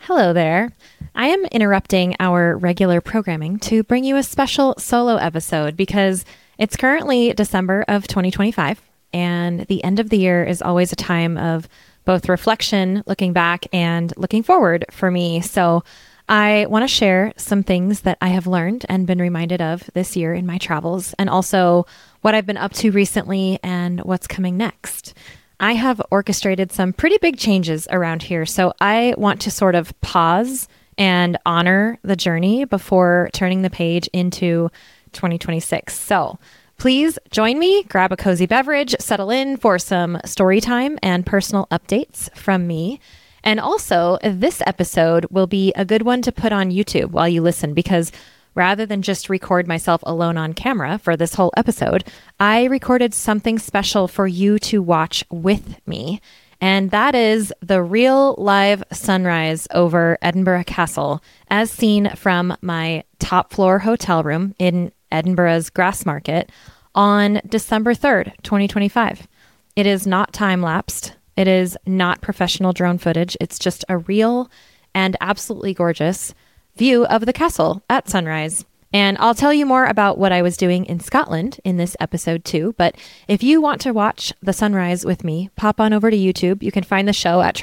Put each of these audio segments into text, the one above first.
Hello there. I am interrupting our regular programming to bring you a special solo episode because it's currently December of 2025, and the end of the year is always a time of both reflection, looking back, and looking forward for me. So I want to share some things that I have learned and been reminded of this year in my travels, and also what I've been up to recently and what's coming next. I have orchestrated some pretty big changes around here, so I want to sort of pause and honor the journey before turning the page into 2026. So please join me, grab a cozy beverage, settle in for some story time and personal updates from me. And also, this episode will be a good one to put on YouTube while you listen, because rather than just record myself alone on camera for this whole episode, I recorded something special for you to watch with me. And that is the real live sunrise over Edinburgh Castle, as seen from my top floor hotel room in Edinburgh's Grassmarket on December 3rd, 2025. It is not time-lapsed. It is not professional drone footage. It's just a real and absolutely gorgeous view of the castle at sunrise. And I'll tell you more about what I was doing in Scotland in this episode too. But if you want to watch the sunrise with me, pop on over to YouTube. You can find the show at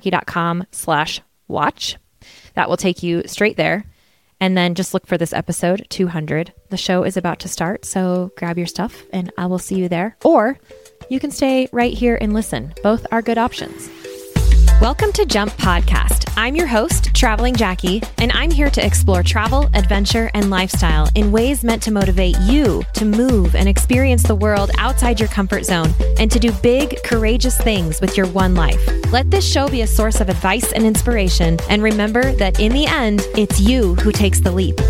travelingjackie.com/watch. That will take you straight there. And then just look for this episode 200. The show is about to start, so grab your stuff and I will see you there. Or you can stay right here and listen. Both are good options. Welcome to Jump Podcast. I'm your host, Traveling Jackie, and I'm here to explore travel, adventure, and lifestyle in ways meant to motivate you to move and experience the world outside your comfort zone and to do big, courageous things with your one life. Let this show be a source of advice and inspiration, and remember that in the end, it's you who takes the leap.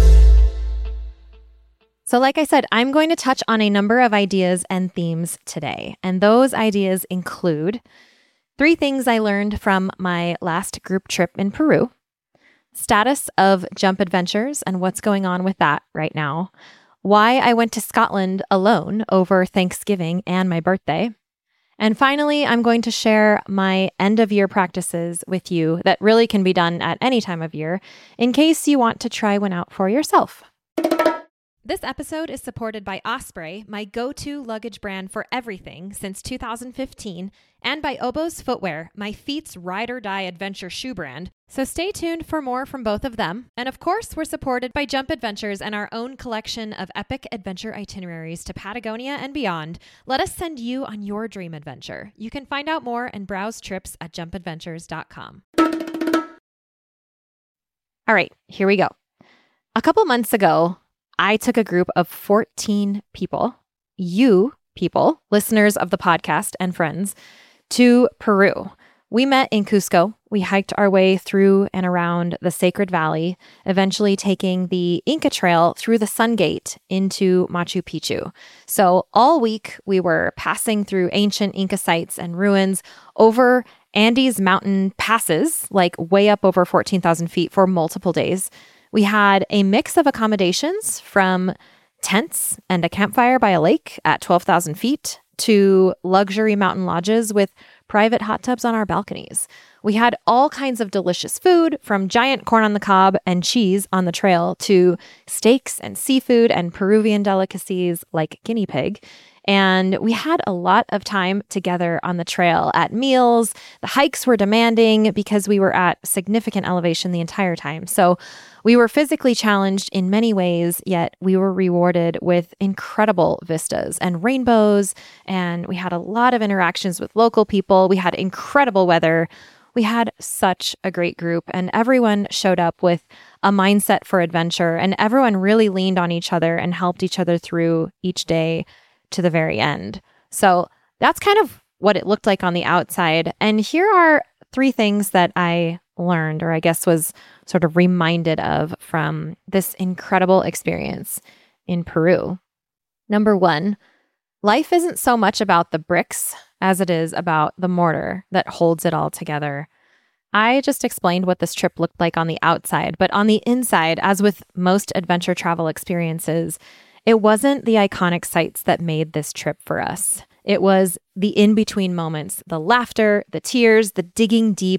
So like I said, I'm going to touch on a number of ideas and themes today, and those ideas include 3 things I learned from my last group trip in Peru, status of Jump Adventures and what's going on with that right now, why I went to Scotland alone over Thanksgiving and my birthday, and finally, I'm going to share my end-of-year practices with you that really can be done at any time of year in case you want to try one out for yourself. This episode is supported by Osprey, my go-to luggage brand for everything since 2015, and by Oboz Footwear, my feet's ride-or-die adventure shoe brand. So stay tuned for more from both of them. And of course, we're supported by Jump Adventures and our own collection of epic adventure itineraries to Patagonia and beyond. Let us send you on your dream adventure. You can find out more and browse trips at jumpadventures.com. All right, here we go. A couple months ago, I took a group of 14 people, you people, listeners of the podcast and friends, to Peru. We met in Cusco. We hiked our way through and around the Sacred Valley, eventually taking the Inca Trail through the Sun Gate into Machu Picchu. So all week we were passing through ancient Inca sites and ruins over Andes mountain passes, like way up over 14,000 feet for multiple days. We had a mix of accommodations from tents and a campfire by a lake at 12,000 feet to luxury mountain lodges with private hot tubs on our balconies. We had all kinds of delicious food, from giant corn on the cob and cheese on the trail to steaks and seafood and Peruvian delicacies like guinea pig. And we had a lot of time together on the trail at meals. The hikes were demanding because we were at significant elevation the entire time. So we were physically challenged in many ways, yet we were rewarded with incredible vistas and rainbows. And we had a lot of interactions with local people. We had incredible weather. We had such a great group, and everyone showed up with a mindset for adventure, and everyone really leaned on each other and helped each other through each day to the very end. So that's kind of what it looked like on the outside. And here are 3 things that I learned, or I guess was sort of reminded of from this incredible experience in Peru. Number 1, life isn't so much about the bricks as it is about the mortar that holds it all together. I just explained what this trip looked like on the outside, but on the inside, as with most adventure travel experiences, it wasn't the iconic sights that made this trip for us. It was the in-between moments, the laughter, the tears, the digging deep,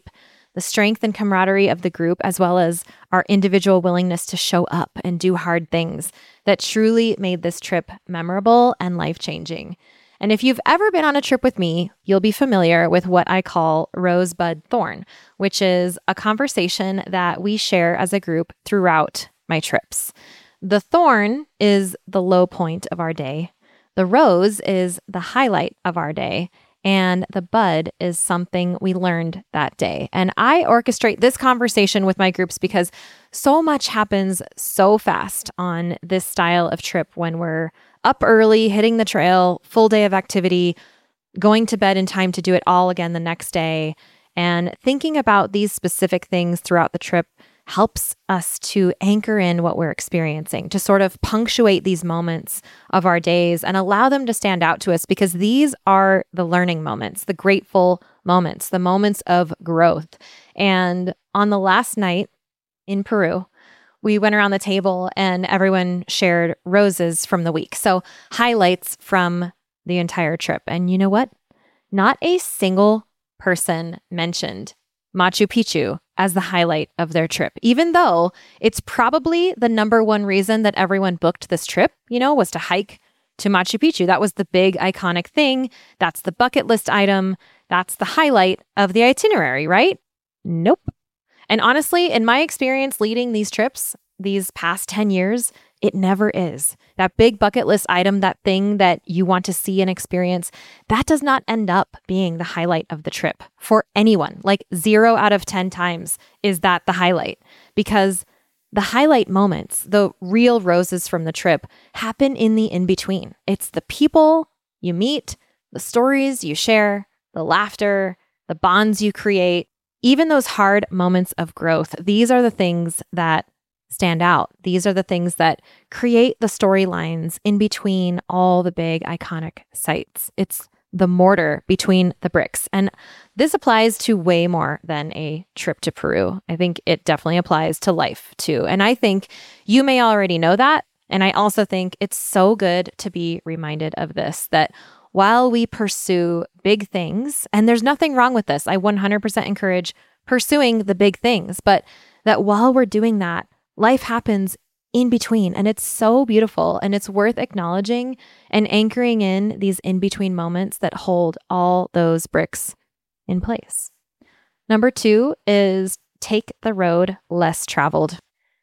the strength and camaraderie of the group, as well as our individual willingness to show up and do hard things that truly made this trip memorable and life-changing. And if you've ever been on a trip with me, you'll be familiar with what I call Rosebud Thorn, which is a conversation that we share as a group throughout my trips. The thorn is the low point of our day. The rose is the highlight of our day. And the bud is something we learned that day. And I orchestrate this conversation with my groups because so much happens so fast on this style of trip when we're up early, hitting the trail, full day of activity, going to bed in time to do it all again the next day. And thinking about these specific things throughout the trip helps us to anchor in what we're experiencing, to sort of punctuate these moments of our days and allow them to stand out to us, because these are the learning moments, the grateful moments, the moments of growth. And on the last night in Peru, we went around the table and everyone shared roses from the week. So highlights from the entire trip. And you know what? Not a single person mentioned Machu Picchu as the highlight of their trip, even though it's probably the number one reason that everyone booked this trip, was to hike to Machu Picchu. That was the big iconic thing. That's the bucket list item. That's the highlight of the itinerary, right? Nope. And honestly, in my experience leading these trips, these past 10 years, it never is. That big bucket list item, that thing that you want to see and experience, that does not end up being the highlight of the trip for anyone. Like 0 out of 10 times is that the highlight, because the highlight moments, the real roses from the trip, happen in the in-between. It's the people you meet, the stories you share, the laughter, the bonds you create, even those hard moments of growth. These are the things that stand out. These are the things that create the storylines in between all the big iconic sites. It's the mortar between the bricks. And this applies to way more than a trip to Peru. I think it definitely applies to life too. And I think you may already know that. And I also think it's so good to be reminded of this, that while we pursue big things, and there's nothing wrong with this, I 100% encourage pursuing the big things, but that while we're doing that, life happens in between, and it's so beautiful, and it's worth acknowledging and anchoring in these in-between moments that hold all those bricks in place. Number 2 is take the road less traveled.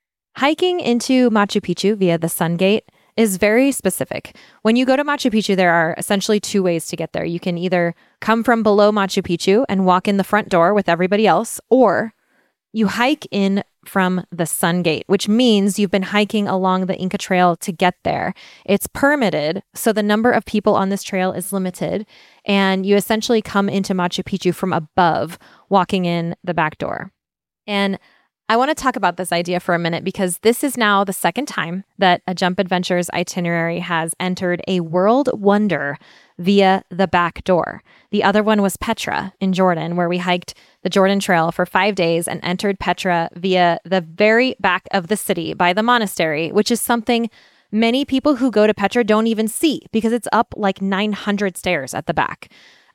Hiking into Machu Picchu via the Sun Gate is very specific. When you go to Machu Picchu, there are essentially 2 ways to get there. You can either come from below Machu Picchu and walk in the front door with everybody else, or you hike in from the Sun Gate, which means you've been hiking along the Inca Trail to get there. It's permitted, so the number of people on this trail is limited, and you essentially come into Machu Picchu from above, walking in the back door. And I want to talk about this idea for a minute, because this is now the second time that a Jump Adventures itinerary has entered a world wonder via the back door. The other one was Petra in Jordan, where we hiked the Jordan Trail for 5 days and entered Petra via the very back of the city by the monastery, which is something many people who go to Petra don't even see because it's up like 900 stairs at the back.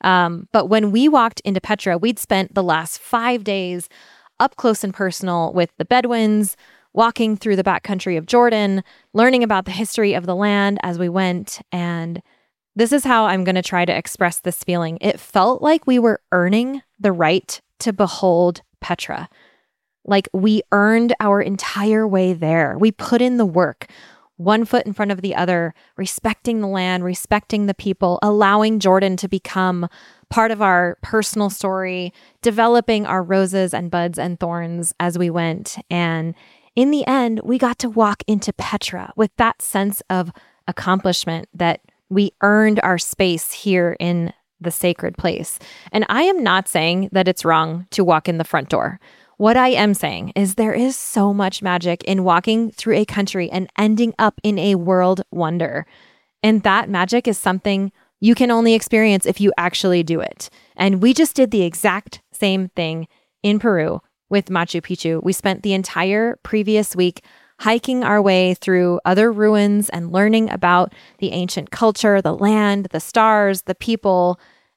But when we walked into Petra, we'd spent the last 5 days up close and personal with the Bedouins, walking through the backcountry of Jordan, learning about the history of the land as we went. And this is how I'm going to try to express this feeling. It felt like we were earning the right to behold Petra. Like we earned our entire way there. We put in the work, one foot in front of the other, respecting the land, respecting the people, allowing Jordan to become part of our personal story, developing our roses and buds and thorns as we went. And in the end, we got to walk into Petra with that sense of accomplishment that we earned our space here in the sacred place. And I am not saying that it's wrong to walk in the front door. What I am saying is there is so much magic in walking through a country and ending up in a world wonder. And that magic is something you can only experience if you actually do it. And we just did the exact same thing in Peru with Machu Picchu. We spent the entire previous week hiking our way through other ruins and learning about the ancient culture, the land, the stars, the people,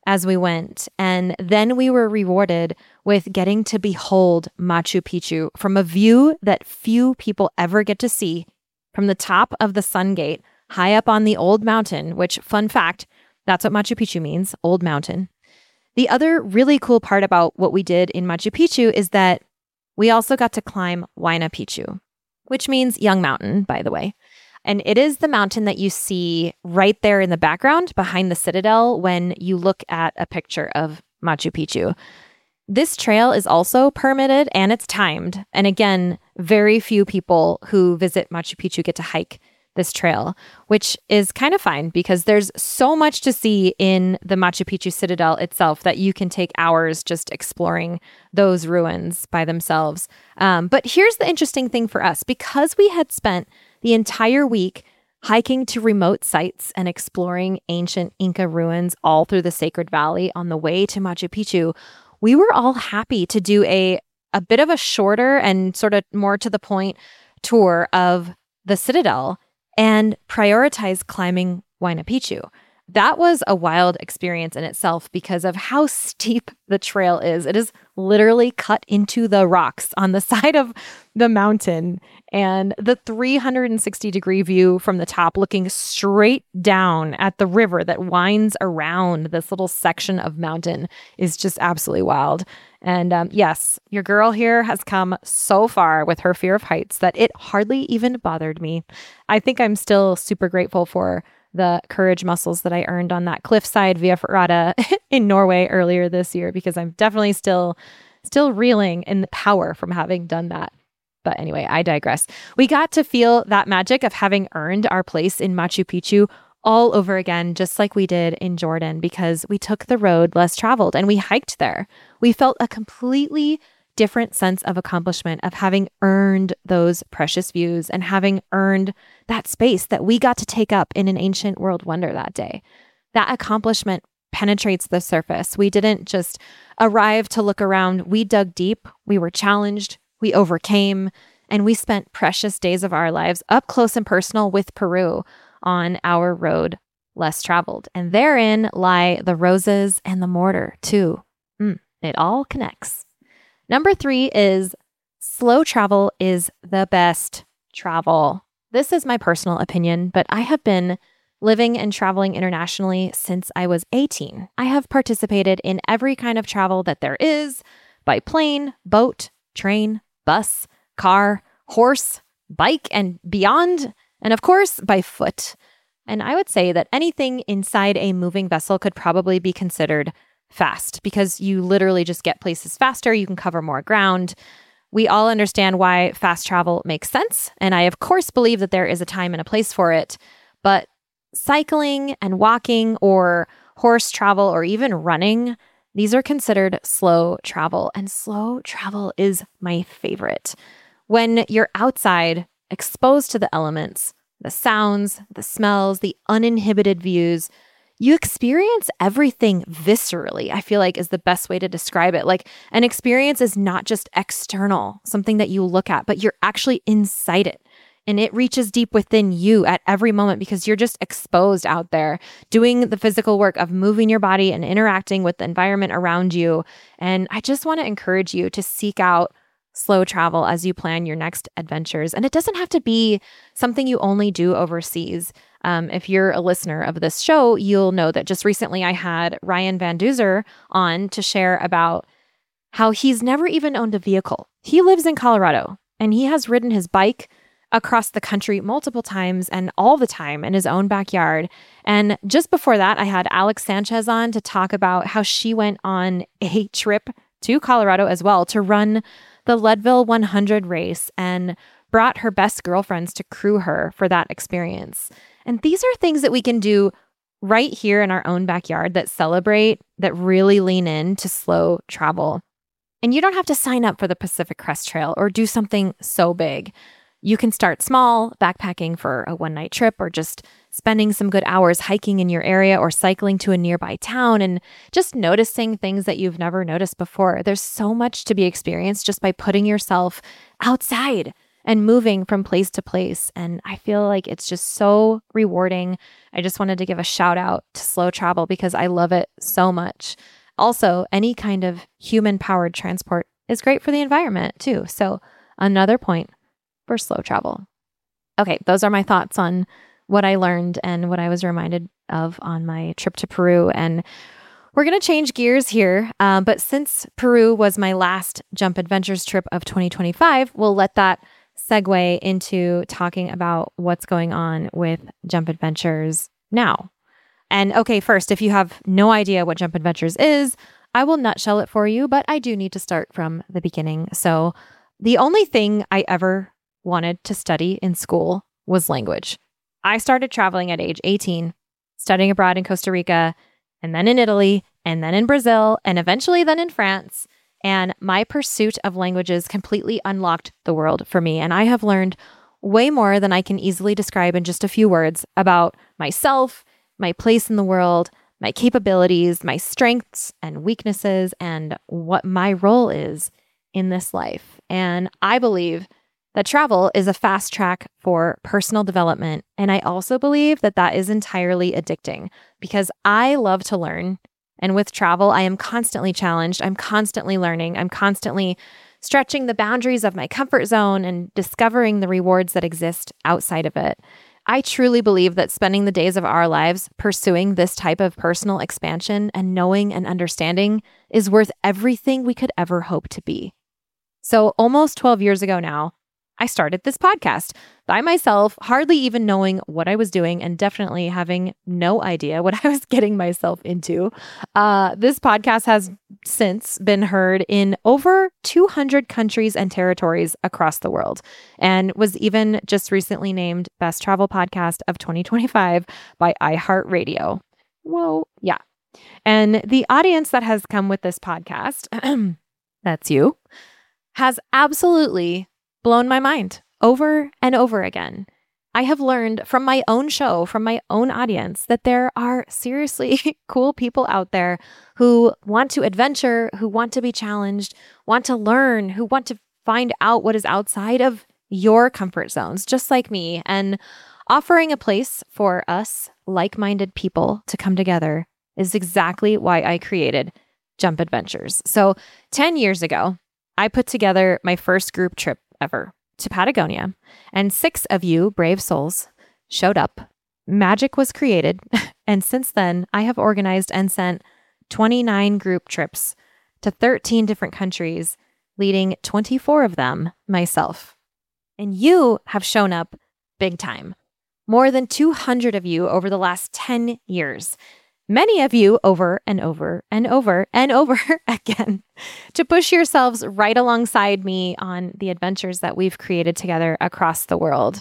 as we went. And then we were rewarded with getting to behold Machu Picchu from a view that few people ever get to see from the top of the Sun Gate, high up on the old mountain, which, fun fact, that's what Machu Picchu means, old mountain. The other really cool part about what we did in Machu Picchu is that we also got to climb Huayna Picchu, which means young mountain, by the way. And it is the mountain that you see right there in the background behind the citadel when you look at a picture of Machu Picchu. This trail is also permitted and it's timed. And again, very few people who visit Machu Picchu get to hike this trail, which is kind of fine because there's so much to see in the Machu Picchu citadel itself that you can take hours just exploring those ruins by themselves. But here's the interesting thing for us. Because we had spent the entire week hiking to remote sites and exploring ancient Inca ruins all through the Sacred Valley on the way to Machu Picchu, we were all happy to do a bit of a shorter and sort of more to the point tour of the citadel and prioritize climbing Huayna Picchu. That was a wild experience in itself because of how steep the trail is. It is literally cut into the rocks on the side of the mountain. And the 360-degree view from the top looking straight down at the river that winds around this little section of mountain is just absolutely wild. And yes, your girl here has come so far with her fear of heights that it hardly even bothered me. I think I'm still super grateful for the courage muscles that I earned on that cliffside Via Ferrata in Norway earlier this year, because I'm definitely still reeling in the power from having done that. But anyway, I digress. We got to feel that magic of having earned our place in Machu Picchu all over again, just like we did in Jordan, because we took the road less traveled and we hiked there. We felt a completely different sense of accomplishment of having earned those precious views and having earned that space that we got to take up in an ancient world wonder that day. That accomplishment penetrates the surface. We didn't just arrive to look around. We dug deep. We were challenged. We overcame. And we spent precious days of our lives up close and personal with Peru on our road less traveled. And therein lie the roses and the mortar too. It all connects. Number 3 is slow travel is the best travel. This is my personal opinion, but I have been living and traveling internationally since I was 18. I have participated in every kind of travel that there is, by plane, boat, train, bus, car, horse, bike, and beyond, and of course, by foot. And I would say that anything inside a moving vessel could probably be considered fast because you literally just get places faster. You can cover more ground. We all understand why fast travel makes sense. And I, of course, believe that there is a time and a place for it. But cycling and walking or horse travel or even running, these are considered slow travel. And slow travel is my favorite. When you're outside, exposed to the elements, the sounds, the smells, the uninhibited views, you experience everything viscerally, I feel like is the best way to describe it. Like an experience is not just external, something that you look at, but you're actually inside it. And it reaches deep within you at every moment because you're just exposed out there doing the physical work of moving your body and interacting with the environment around you. And I just want to encourage you to seek out slow travel as you plan your next adventures. And it doesn't have to be something you only do overseas. If you're a listener of this show, you'll know that just recently I had Ryan Van Duzer on to share about how he's never even owned a vehicle. He lives in Colorado and he has ridden his bike across the country multiple times and all the time in his own backyard. And just before that, I had Alex Sanchez on to talk about how she went on a trip to Colorado as well to run the Leadville 100 race and brought her best girlfriends to crew her for that experience. And these are things that we can do right here in our own backyard that celebrate, that really lean in to slow travel. And you don't have to sign up for the Pacific Crest Trail or do something so big. You can start small, backpacking for a one-night trip or just spending some good hours hiking in your area or cycling to a nearby town and just noticing things that you've never noticed before. There's so much to be experienced just by putting yourself outside and moving from place to place. And I feel like it's just so rewarding. I just wanted to give a shout out to slow travel because I love it so much. Also, any kind of human powered transport is great for the environment too. So another point for slow travel. Okay, those are my thoughts on what I learned and what I was reminded of on my trip to Peru. And we're going to change gears here. But since Peru was my last Jump Adventures trip of 2025, we'll let that segue into talking about what's going on with Jump Adventures now. And okay, first, if you have no idea what Jump Adventures is, I will nutshell it for you, but I do need to start from the beginning. So the only thing I ever wanted to study in school was language. I started traveling at age 18, studying abroad in Costa Rica, and then in Italy, and then in Brazil, and eventually then in France. And my pursuit of languages completely unlocked the world for me. And I have learned way more than I can easily describe in just a few words about myself, my place in the world, my capabilities, my strengths and weaknesses, and what my role is in this life. And I believe that travel is a fast track for personal development. And I also believe that that is entirely addicting because I love to learn. And with travel, I am constantly challenged. I'm constantly learning. I'm constantly stretching the boundaries of my comfort zone and discovering the rewards that exist outside of it. I truly believe that spending the days of our lives pursuing this type of personal expansion and knowing and understanding is worth everything we could ever hope to be. So almost 12 years ago now, I started this podcast by myself, hardly even knowing what I was doing and definitely having no idea what I was getting myself into. This podcast has since been heard in over 200 countries and territories across the world and was even just recently named Best Travel Podcast of 2025 by iHeartRadio. Whoa, yeah. And the audience that has come with this podcast, that's you, has absolutely blown my mind over and over again. I have learned from my own show, from my own audience, that there are seriously cool people out there who want to adventure, who want to be challenged, want to learn, who want to find out what is outside of your comfort zones, just like me, and offering a place for us like-minded people to come together is exactly why I created Jump Adventures. So 10 years ago, I put together my first group trip ever to Patagonia, and 6 of you brave souls showed up. Magic was created, and since then, I have organized and sent 29 group trips to 13 different countries, leading 24 of them myself. And you have shown up big time. More than 200 of you over the last 10 years. Many of you over and over and over and over again to push yourselves right alongside me on the adventures that we've created together across the world.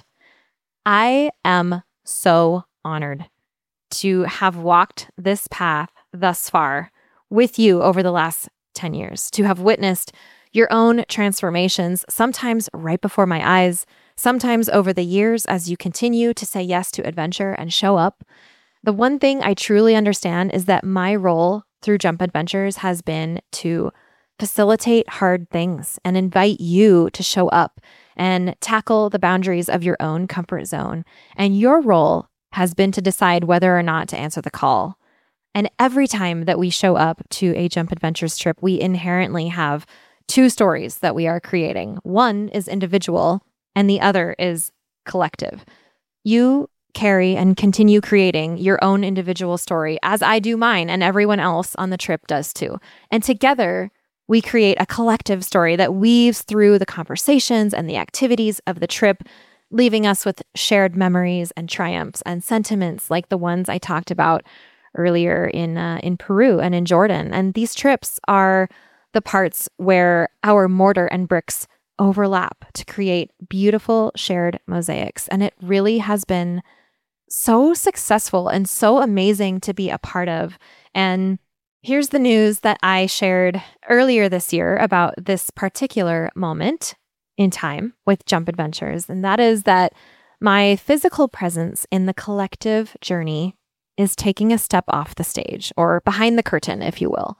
I am so honored to have walked this path thus far with you over the last 10 years, to have witnessed your own transformations, sometimes right before my eyes, sometimes over the years as you continue to say yes to adventure and show up. The one thing I truly understand is that my role through Jump Adventures has been to facilitate hard things and invite you to show up and tackle the boundaries of your own comfort zone. And your role has been to decide whether or not to answer the call. And every time that we show up to a Jump Adventures trip, we inherently have 2 stories that we are creating. One is individual and the other is collective. You carry and continue creating your own individual story, as I do mine, and everyone else on the trip does too. And together, we create a collective story that weaves through the conversations and the activities of the trip, leaving us with shared memories and triumphs and sentiments like the ones I talked about earlier in Peru and in Jordan. And these trips are the parts where our mortar and bricks overlap to create beautiful shared mosaics. And it really has been so successful and so amazing to be a part of. And here's the news that I shared earlier this year about this particular moment in time with Jump Adventures. And that is that my physical presence in the collective journey is taking a step off the stage or behind the curtain, if you will.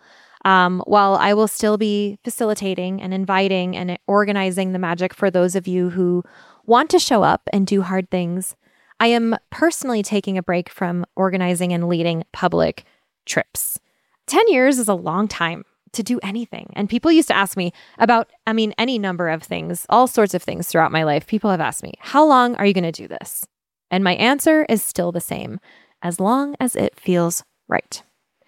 While I will still be facilitating and inviting and organizing the magic for those of you who want to show up and do hard things, I am personally taking a break from organizing and leading public trips. 10 years is a long time to do anything. And people used to ask me about, any number of things, all sorts of things throughout my life. People have asked me, how long are you going to do this? And my answer is still the same, as long as it feels right.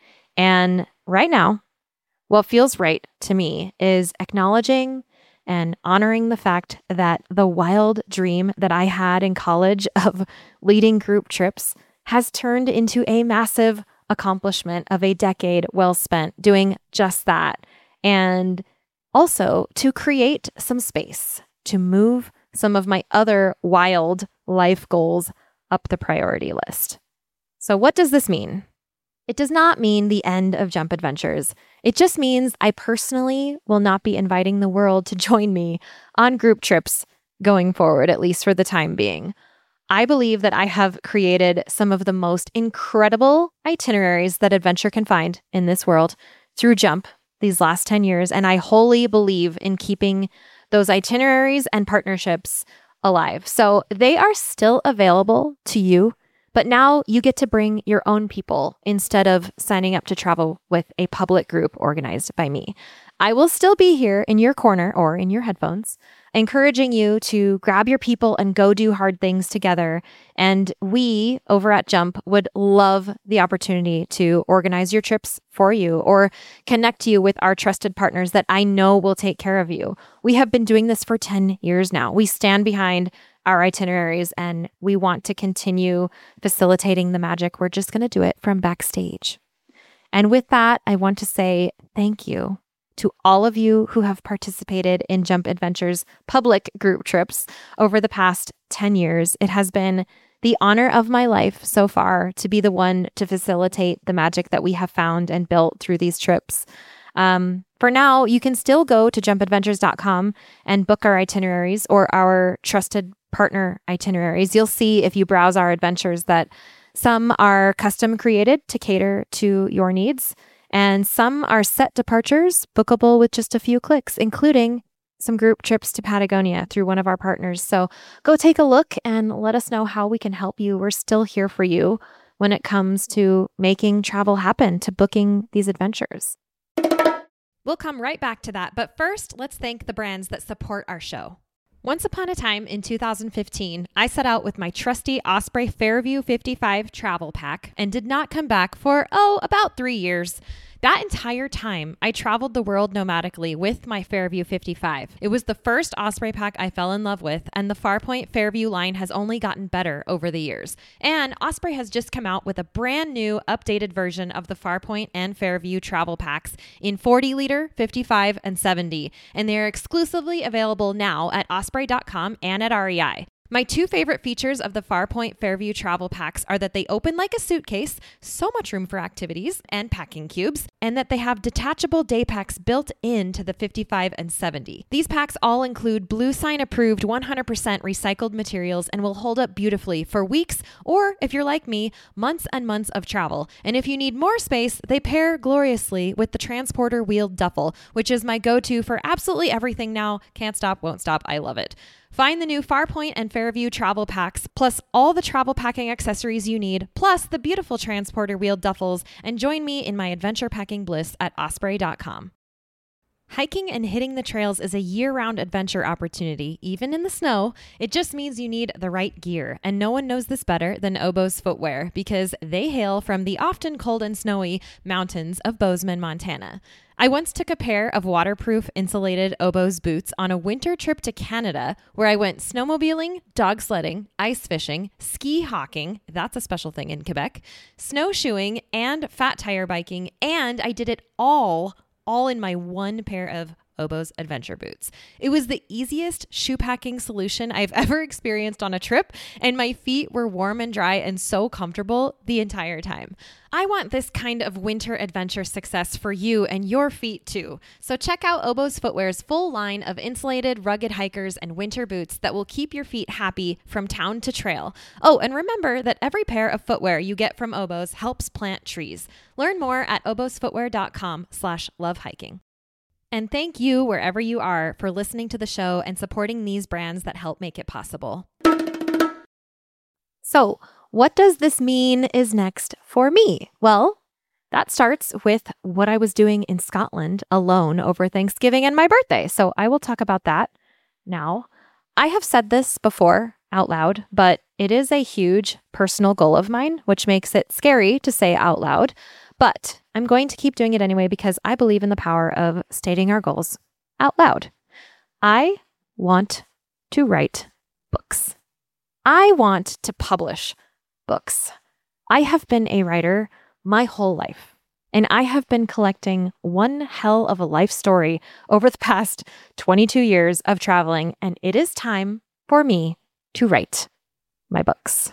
And right now, what feels right to me is acknowledging and honoring the fact that the wild dream that I had in college of leading group trips has turned into a massive accomplishment of a decade well spent doing just that. And also to create some space to move some of my other wild life goals up the priority list. So what does this mean? It does not mean the end of Jump Adventures. It just means I personally will not be inviting the world to join me on group trips going forward, at least for the time being. I believe that I have created some of the most incredible itineraries that adventure can find in this world through Jump these last 10 years, and I wholly believe in keeping those itineraries and partnerships alive. So they are still available to you. But now you get to bring your own people instead of signing up to travel with a public group organized by me. I will still be here in your corner or in your headphones, encouraging you to grab your people and go do hard things together. And we over at Jump would love the opportunity to organize your trips for you or connect you with our trusted partners that I know will take care of you. We have been doing this for 10 years now. We stand behind our itineraries and we want to continue facilitating the magic. We're just going to do it from backstage. And with that, I want to say thank you to all of you who have participated in Jump Adventures public group trips over the past 10 years. It has been the honor of my life so far to be the one to facilitate the magic that we have found and built through these trips. For now, you can still go to jumpadventures.com and book our itineraries or our trusted partner itineraries. You'll see if you browse our adventures that some are custom created to cater to your needs, and some are set departures bookable with just a few clicks, including some group trips to Patagonia through one of our partners. So go take a look and let us know how we can help you. We're still here for you when it comes to making travel happen, to booking these adventures. We'll come right back to that, but first, let's thank the brands that support our show. Once upon a time in 2015, I set out with my trusty Osprey Fairview 55 travel pack and did not come back for, about 3 years. That entire time, I traveled the world nomadically with my Fairview 55. It was the first Osprey pack I fell in love with, and the Farpoint Fairview line has only gotten better over the years. And Osprey has just come out with a brand new updated version of the Farpoint and Fairview travel packs in 40 liter, 55, and 70, and they are exclusively available now at osprey.com and at REI. My two favorite features of the Farpoint Fairview travel packs are that they open like a suitcase, so much room for activities and packing cubes, and that they have detachable day packs built into the 55 and 70. These packs all include Blue Sign approved 100% recycled materials and will hold up beautifully for weeks, or if you're like me, months and months of travel. And if you need more space, they pair gloriously with the Transporter wheeled duffel, which is my go-to for absolutely everything now. Can't stop, won't stop. I love it. Find the new Farpoint and Fairview travel packs, plus all the travel packing accessories you need, plus the beautiful Transporter wheeled duffels, and join me in my adventure packing bliss at osprey.com. Hiking and hitting the trails is a year-round adventure opportunity, even in the snow. It just means you need the right gear, and no one knows this better than Oboz Footwear because they hail from the often cold and snowy mountains of Bozeman, Montana. I once took a pair of waterproof insulated Oboz boots on a winter trip to Canada where I went snowmobiling, dog sledding, ice fishing, ski hawking, that's a special thing in Quebec, snowshoeing, and fat tire biking, and I did it all in my one pair of Oboz Adventure Boots. It was the easiest shoe packing solution I've ever experienced on a trip, and my feet were warm and dry and so comfortable the entire time. I want this kind of winter adventure success for you and your feet too. So check out Oboz Footwear's full line of insulated, rugged hikers and winter boots that will keep your feet happy from town to trail. Oh, and remember that every pair of footwear you get from Oboz helps plant trees. Learn more at obozfootwear.com/lovehiking. And thank you, wherever you are, for listening to the show and supporting these brands that help make it possible. So, what does this mean is next for me? Well, that starts with what I was doing in Scotland alone over Thanksgiving and my birthday. So I will talk about that now. I have said this before out loud, but it is a huge personal goal of mine, which makes it scary to say out loud. But I'm going to keep doing it anyway because I believe in the power of stating our goals out loud. I want to write books. I want to publish books. I have been a writer my whole life, and I have been collecting one hell of a life story over the past 22 years of traveling, and it is time for me to write my books.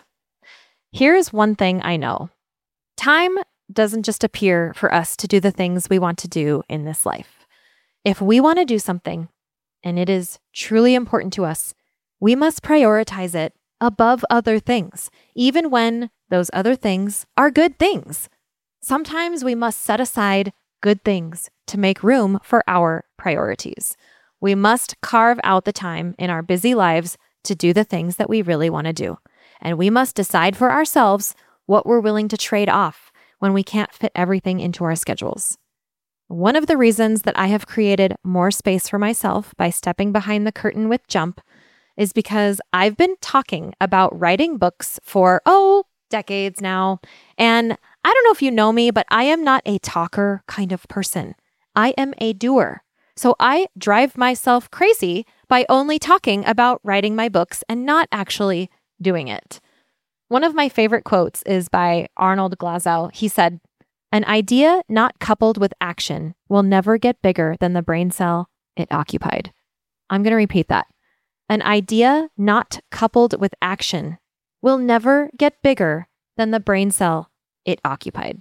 Here is one thing I know. Time doesn't just appear for us to do the things we want to do in this life. If we want to do something, and it is truly important to us, we must prioritize it above other things, even when those other things are good things. Sometimes we must set aside good things to make room for our priorities. We must carve out the time in our busy lives to do the things that we really want to do. And we must decide for ourselves what we're willing to trade off when we can't fit everything into our schedules. One of the reasons that I have created more space for myself by stepping behind the curtain with Jump is because I've been talking about writing books for, decades now. And I don't know if you know me, but I am not a talker kind of person. I am a doer. So I drive myself crazy by only talking about writing my books and not actually doing it. One of my favorite quotes is by Arnold Glasow. He said, "An idea not coupled with action will never get bigger than the brain cell it occupied." I'm going to repeat that. An idea not coupled with action will never get bigger than the brain cell it occupied.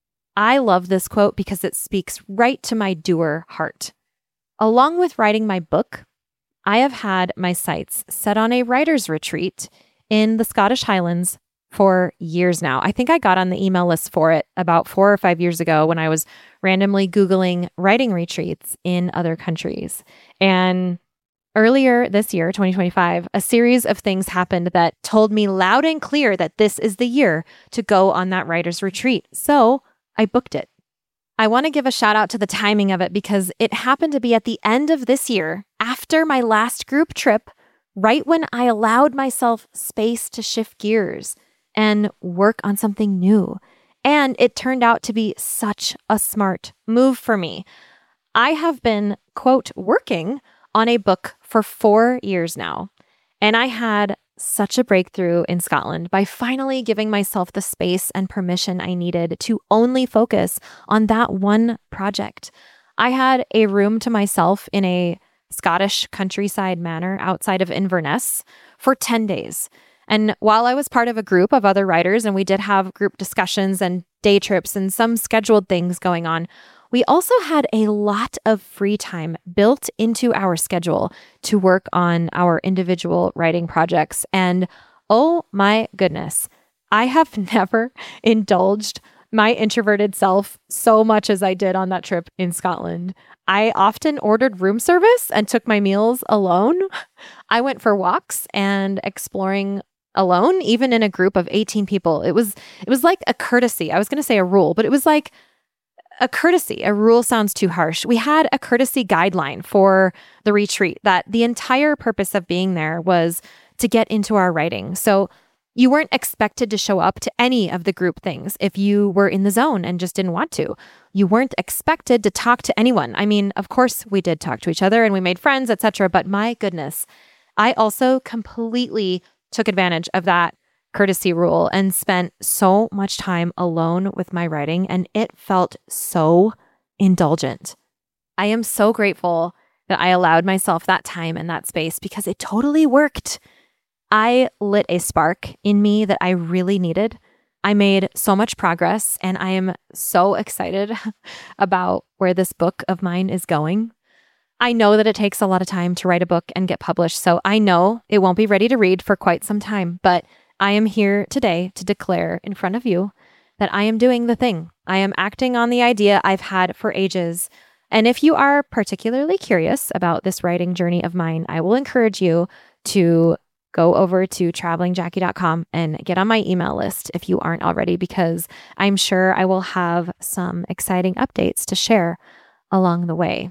I love this quote because it speaks right to my doer heart. Along with writing my book, I have had my sights set on a writer's retreat in the Scottish Highlands for years now. I think I got on the email list for it about 4 or 5 years ago when I was randomly Googling writing retreats in other countries. And earlier this year, 2025, a series of things happened that told me loud and clear that this is the year to go on that writer's retreat. So I booked it. I want to give a shout out to the timing of it because it happened to be at the end of this year, after my last group trip, right when I allowed myself space to shift gears and work on something new. And it turned out to be such a smart move for me. I have been, quote, working on a book for 4 years now. And I had such a breakthrough in Scotland by finally giving myself the space and permission I needed to only focus on that one project. I had a room to myself in a Scottish countryside manor outside of Inverness for 10 days. And while I was part of a group of other writers and we did have group discussions and day trips and some scheduled things going on, we also had a lot of free time built into our schedule to work on our individual writing projects. And oh my goodness, I have never indulged my introverted self so much as I did on that trip in Scotland. I often ordered room service and took my meals alone. I went for walks and exploring alone, even in a group of 18 people. It was like a courtesy. I was going to say a rule, but it was like a courtesy. A rule sounds too harsh. We had a courtesy guideline for the retreat that the entire purpose of being there was to get into our writing. So you weren't expected to show up to any of the group things if you were in the zone and just didn't want to. You weren't expected to talk to anyone. I mean, of course we did talk to each other and we made friends, etc. But my goodness, I also completely took advantage of that courtesy rule and spent so much time alone with my writing, and it felt so indulgent. I am so grateful that I allowed myself that time and that space because it totally worked. I lit a spark in me that I really needed. I made so much progress, and I am so excited about where this book of mine is going. I know that it takes a lot of time to write a book and get published, so I know it won't be ready to read for quite some time, but I am here today to declare in front of you that I am doing the thing. I am acting on the idea I've had for ages. And if you are particularly curious about this writing journey of mine, I will encourage you to go over to travelingjackie.com and get on my email list if you aren't already, because I'm sure I will have some exciting updates to share along the way.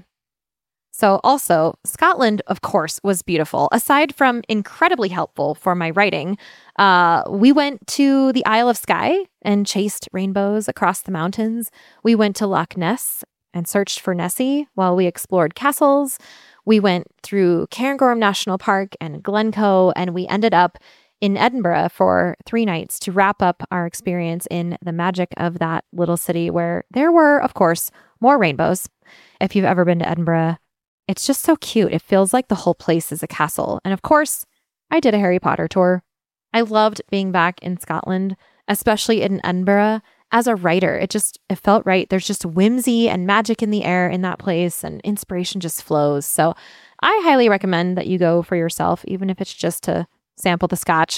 So also, Scotland, of course, was beautiful. Aside from incredibly helpful for my writing, we went to the Isle of Skye and chased rainbows across the mountains. We went to Loch Ness and searched for Nessie while we explored castles. We went through Cairngorm National Park and Glencoe, and we ended up in Edinburgh for 3 nights to wrap up our experience in the magic of that little city where there were, of course, more rainbows. If you've ever been to Edinburgh, it's just so cute. It feels like the whole place is a castle. And of course, I did a Harry Potter tour. I loved being back in Scotland, especially in Edinburgh. As a writer, it felt right. There's just whimsy and magic in the air in that place, and inspiration just flows. So I highly recommend that you go for yourself, even if it's just to sample the scotch.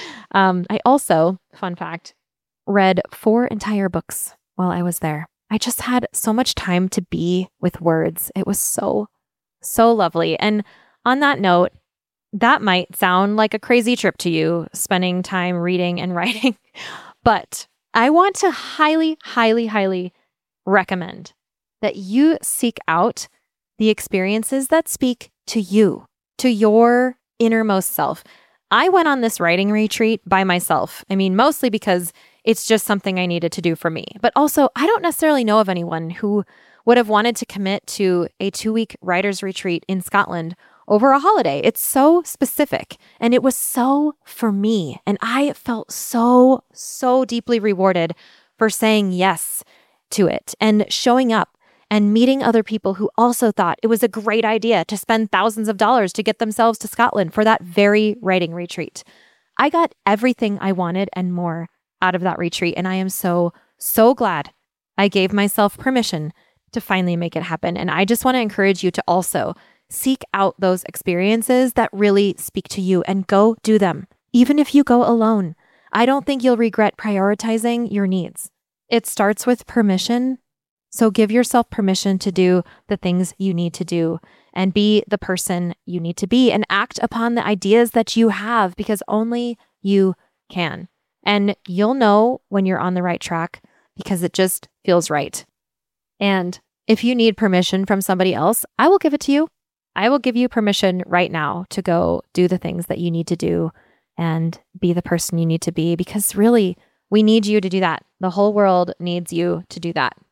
I also, fun fact, read 4 entire books while I was there. I just had so much time to be with words. It was so lovely. And on that note, that might sound like a crazy trip to you, spending time reading and writing, but I want to highly, highly, highly recommend that you seek out the experiences that speak to you, to your innermost self. I went on this writing retreat by myself. I mean, mostly because it's just something I needed to do for me. But also, I don't necessarily know of anyone who would have wanted to commit to a 2-week writer's retreat in Scotland over a holiday. It's so specific, and it was so for me. And I felt so deeply rewarded for saying yes to it and showing up and meeting other people who also thought it was a great idea to spend thousands of dollars to get themselves to Scotland for that very writing retreat. I got everything I wanted and more out of that retreat, and I am so glad I gave myself permission to finally make it happen. And I just want to encourage you to also seek out those experiences that really speak to you and go do them, even if you go alone. I don't think you'll regret prioritizing your needs. It starts with permission. So give yourself permission to do the things you need to do and be the person you need to be and act upon the ideas that you have, because only you can. And you'll know when you're on the right track because it just feels right. And if you need permission from somebody else, I will give it to you. I will give you permission right now to go do the things that you need to do and be the person you need to be, because really, we need you to do that. The whole world needs you to do that.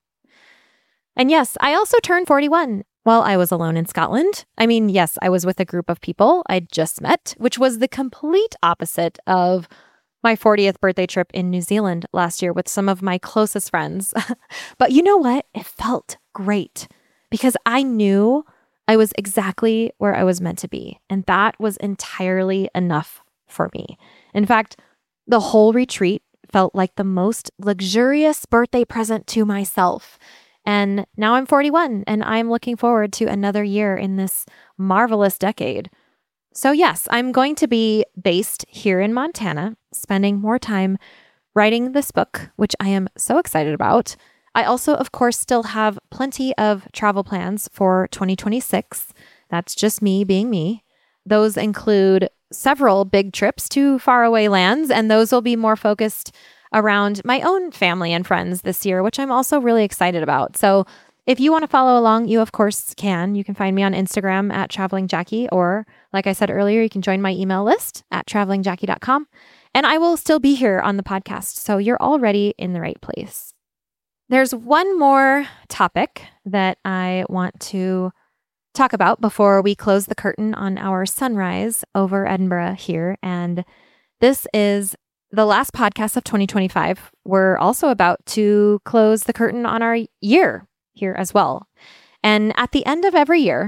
And yes, I also turned 41 while I was alone in Scotland. I mean, yes, I was with a group of people I'd just met, which was the complete opposite of my 40th birthday trip in New Zealand last year with some of my closest friends. But you know what? It felt great because I knew I was exactly where I was meant to be. And that was entirely enough for me. In fact, the whole retreat felt like the most luxurious birthday present to myself. And now I'm 41 and I'm looking forward to another year in this marvelous decade. So yes, I'm going to be based here in Montana, spending more time writing this book, which I am so excited about. I also, of course, still have plenty of travel plans for 2026. That's just me being me. Those include several big trips to faraway lands, and those will be more focused around my own family and friends this year, which I'm also really excited about. So if you want to follow along, you of course can. You can find me on Instagram at travelingjackie, or like I said earlier, you can join my email list at travelingjackie.com. And I will still be here on the podcast, so you're already in the right place. There's one more topic that I want to talk about before we close the curtain on our sunrise over Edinburgh here. And this is the last podcast of 2025. We're also about to close the curtain on our year here as well. And at the end of every year,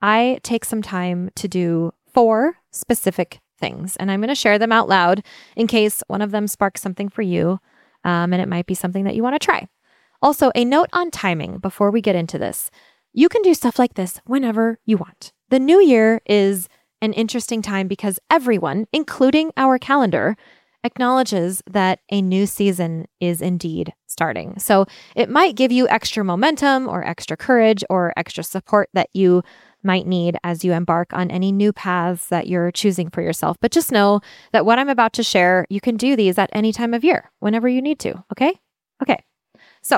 I take some time to do 4 specific things, and I'm going to share them out loud in case one of them sparks something for you, and it might be something that you want to try. Also, a note on timing before we get into this. You can do stuff like this whenever you want. The new year is an interesting time because everyone, including our calendar, acknowledges that a new season is indeed starting. So it might give you extra momentum or extra courage or extra support that you might need as you embark on any new paths that you're choosing for yourself. But just know that what I'm about to share, you can do these at any time of year, whenever you need to. Okay? Okay. So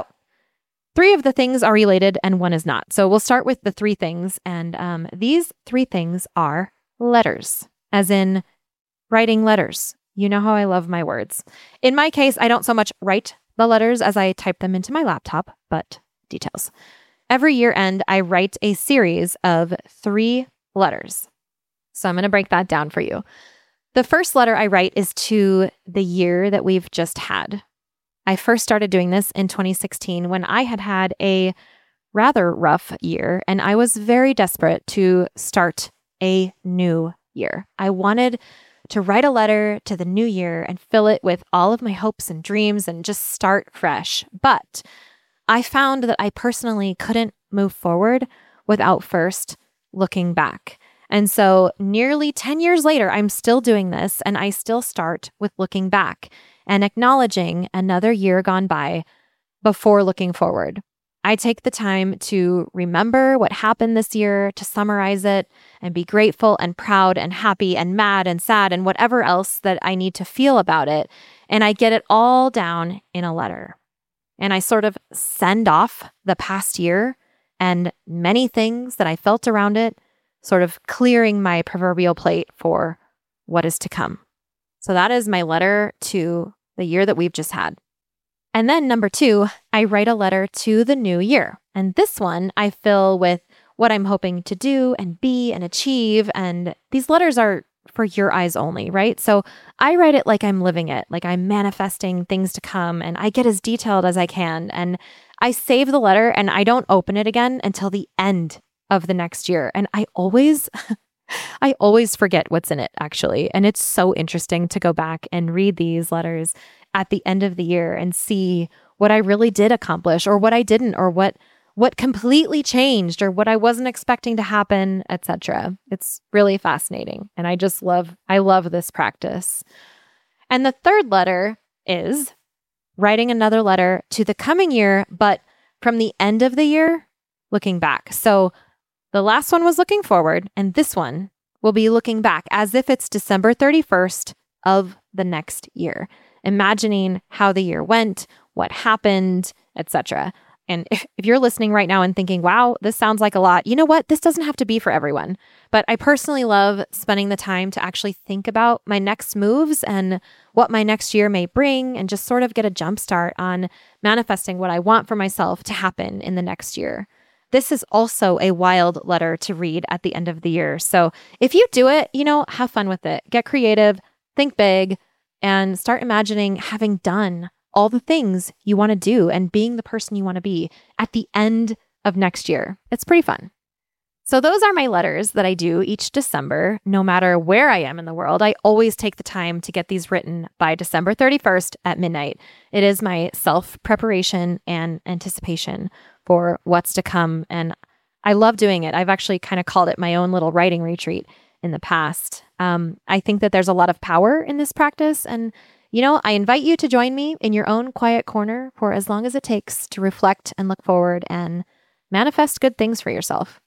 3 of the things are related and 1 is not. So we'll start with the 3 things. And these 3 things are letters, as in writing letters. You know how I love my words. In my case, I don't so much write the letters as I type them into my laptop, but details. Every year end, I write a series of 3 letters. So I'm going to break that down for you. The first letter I write is to the year that we've just had. I first started doing this in 2016 when I had had a rather rough year, and I was very desperate to start a new year. I wanted to write a letter to the new year and fill it with all of my hopes and dreams and just start fresh. But I found that I personally couldn't move forward without first looking back. And so nearly 10 years later, I'm still doing this, and I still start with looking back and acknowledging another year gone by before looking forward. I take the time to remember what happened this year, to summarize it, and be grateful and proud and happy and mad and sad and whatever else that I need to feel about it. And I get it all down in a letter. And I sort of send off the past year and many things that I felt around it, sort of clearing my proverbial plate for what is to come. So that is my letter to the year that we've just had. And then number 2, I write a letter to the new year. And this one I fill with what I'm hoping to do and be and achieve. And these letters are for your eyes only, right? So I write it like I'm living it, like I'm manifesting things to come, and I get as detailed as I can. And I save the letter and I don't open it again until the end of the next year. And I always forget what's in it, actually. And it's so interesting to go back and read these letters at the end of the year and see what I really did accomplish or what I didn't, or what completely changed, or what I wasn't expecting to happen, etc. It's really fascinating. And I love this practice. And the third letter is writing another letter to the coming year, but from the end of the year, looking back. So the last one was looking forward, and this one will be looking back as if it's December 31st of the next year, imagining how the year went, what happened, etc. And if you're listening right now and thinking, wow, this sounds like a lot, you know what? This doesn't have to be for everyone. But I personally love spending the time to actually think about my next moves and what my next year may bring, and just sort of get a jump start on manifesting what I want for myself to happen in the next year. This is also a wild letter to read at the end of the year. So if you do it, have fun with it. Get creative, think big, and start imagining having done all the things you want to do and being the person you want to be at the end of next year. It's pretty fun. So those are my letters that I do each December. No matter where I am in the world, I always take the time to get these written by December 31st at midnight. It is my self-preparation and anticipation for what's to come. And I love doing it. I've actually kind of called it my own little writing retreat in the past. I think that there's a lot of power in this practice. And, I invite you to join me in your own quiet corner for as long as it takes to reflect and look forward and manifest good things for yourself.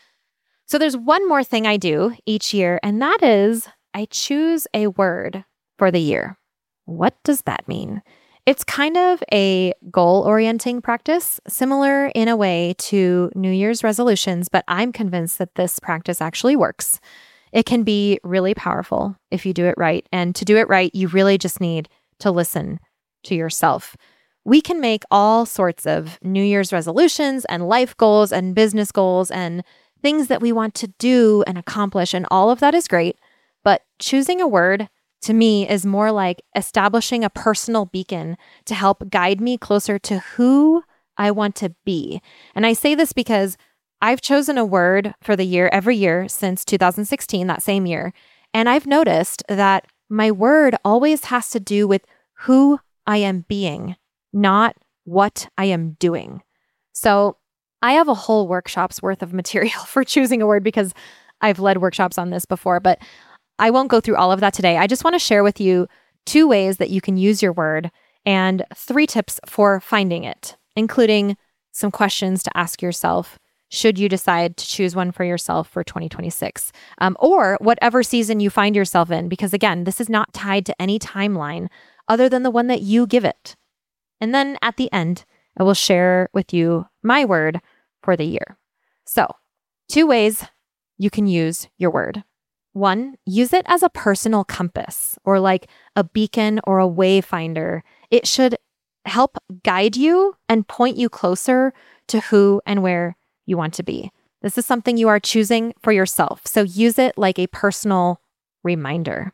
So there's one more thing I do each year, and that is I choose a word for the year. What does that mean? It's kind of a goal-orienting practice, similar in a way to New Year's resolutions, but I'm convinced that this practice actually works. It can be really powerful if you do it right. And to do it right, you really just need to listen to yourself. We can make all sorts of New Year's resolutions and life goals and business goals and things that we want to do and accomplish, and all of that is great. But choosing a word, to me, is more like establishing a personal beacon to help guide me closer to who I want to be. And I say this because I've chosen a word for the year every year since 2016, that same year. And I've noticed that my word always has to do with who I am being, not what I am doing. So I have a whole workshop's worth of material for choosing a word because I've led workshops on this before, but I won't go through all of that today. I just want to share with you 2 ways that you can use your word and 3 tips for finding it, including some questions to ask yourself should you decide to choose one for yourself for 2026, or whatever season you find yourself in, because again, this is not tied to any timeline other than the one that you give it. And then at the end, I will share with you my word for the year. So 2 ways you can use your word. 1, use it as a personal compass or like a beacon or a wayfinder. It should help guide you and point you closer to who and where you want to be. This is something you are choosing for yourself. So use it like a personal reminder.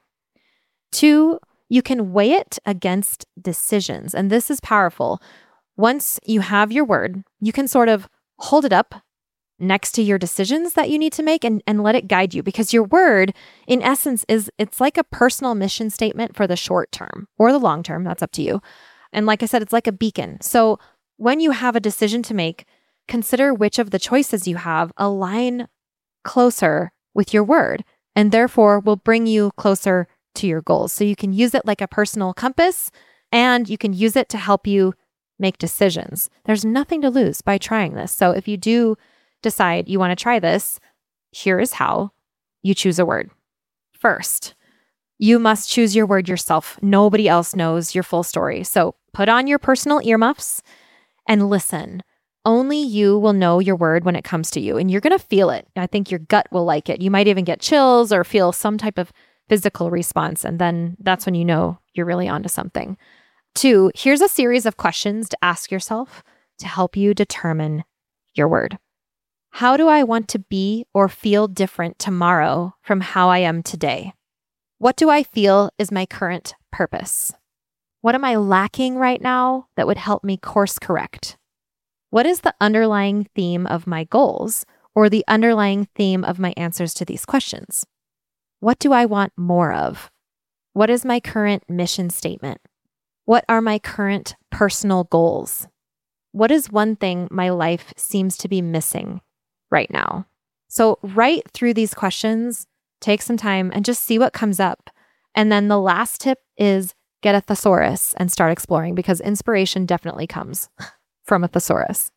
2, you can weigh it against decisions. And this is powerful. Once you have your word, you can sort of hold it up next to your decisions that you need to make and let it guide you, because your word in essence it's like a personal mission statement for the short term or the long term. That's up to you. And like I said, it's like a beacon. So when you have a decision to make, consider which of the choices you have align closer with your word and therefore will bring you closer to your goals. So you can use it like a personal compass and you can use it to help you make decisions. There's nothing to lose by trying this. So if you do decide you want to try this, here is how you choose a word. First, you must choose your word yourself. Nobody else knows your full story. So put on your personal earmuffs and listen. Only you will know your word when it comes to you, and you're going to feel it. I think your gut will like it. You might even get chills or feel some type of physical response, and then that's when you know you're really onto something. 2, here's a series of questions to ask yourself to help you determine your word. How do I want to be or feel different tomorrow from how I am today? What do I feel is my current purpose? What am I lacking right now that would help me course correct? What is the underlying theme of my goals or the underlying theme of my answers to these questions? What do I want more of? What is my current mission statement? What are my current personal goals? What is one thing my life seems to be missing right now? So write through these questions, take some time and just see what comes up. And then the last tip is get a thesaurus and start exploring, because inspiration definitely comes from a thesaurus.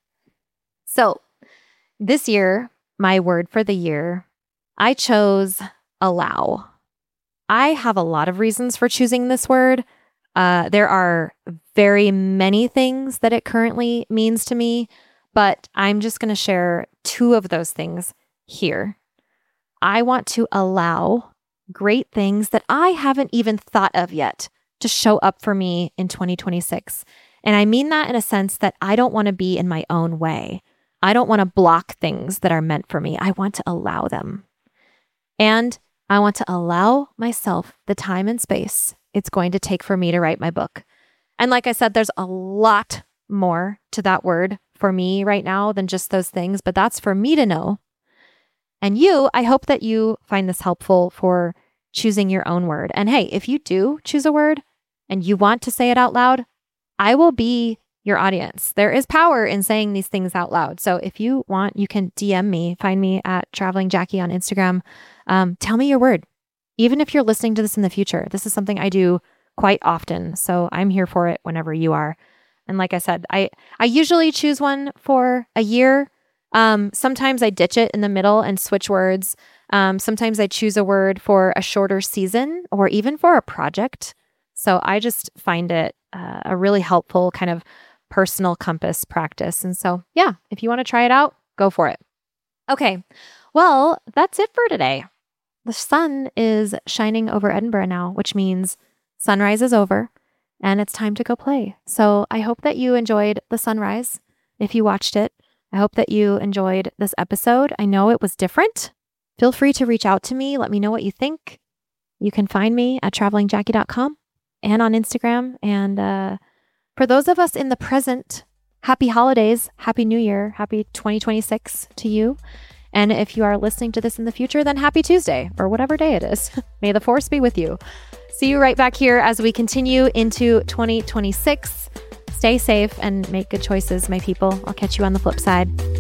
So this year, my word for the year, I chose allow. I have a lot of reasons for choosing this word. There are very many things that it currently means to me, but I'm just going to share 2 of those things here. I want to allow great things that I haven't even thought of yet to show up for me in 2026. And I mean that in a sense that I don't want to be in my own way. I don't want to block things that are meant for me. I want to allow them. And I want to allow myself the time and space it's going to take for me to write my book. And like I said, there's a lot more to that word for me right now than just those things, but that's for me to know. And you, I hope that you find this helpful for choosing your own word. And hey, if you do choose a word and you want to say it out loud, I will be your audience. There is power in saying these things out loud. So if you want, you can DM me, find me at Traveling Jackie on Instagram. Tell me your word. Even if you're listening to this in the future, this is something I do quite often. So I'm here for it whenever you are. And like I said, I usually choose one for a year. Sometimes I ditch it in the middle and switch words. Sometimes I choose a word for a shorter season or even for a project. So I just find it a really helpful kind of personal compass practice. And so, yeah, if you want to try it out, go for it. Okay, well, that's it for today. The sun is shining over Edinburgh now, which means sunrise is over and it's time to go play. So I hope that you enjoyed the sunrise. If you watched it, I hope that you enjoyed this episode. I know it was different. Feel free to reach out to me. Let me know what you think. You can find me at travelingjackie.com and on Instagram. And for those of us in the present, happy holidays, happy new year, happy 2026 to you. And if you are listening to this in the future, then happy Tuesday or whatever day it is. May the force be with you. See you right back here as we continue into 2026. Stay safe and make good choices, my people. I'll catch you on the flip side.